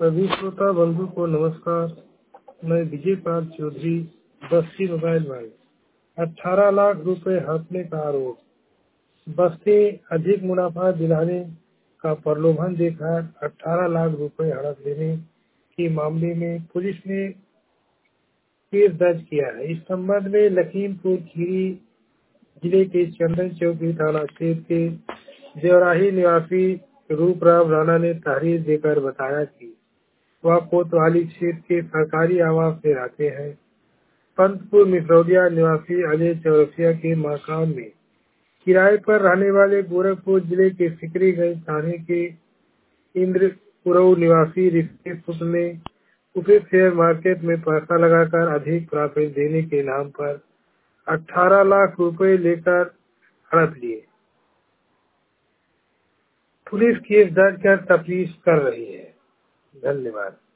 सभी श्रोता बंधु को नमस्कार। मैं विजय पाल चौधरी, बस्ती मोबाइल भाई। 18 लाख रुपए हड़पने का आरोप। बस्ती अधिक मुनाफा दिलाने का प्रलोभन देकर 18 लाख रुपए हड़प लेने के मामले में पुलिस ने केस दर्ज किया है। इस संबंध में लखीमपुर खीरी जिले के चंदन चौकी थाना क्षेत्र के देवराही निवासी रूपराम राणा ने तहरीर देकर बताया कि वह कोतवाली क्षेत्र के सरकारी आवास में रहते हैं। पंतपुर मिसरौलिया निवासी अजय चौरसिया के मकान में किराए पर रहने वाले गोरखपुर जिले के सिकरीगंज थाने के इंद्रपुरऊ निवासी ऋषि पुत्र ने उसे शेयर मार्केट में पैसा लगाकर अधिक प्रॉफिट देने के नाम पर 18 लाख रुपए लेकर हड़प लिए। पुलिस केस दर्ज कर तफ्तीश कर रही है। धन्यवाद।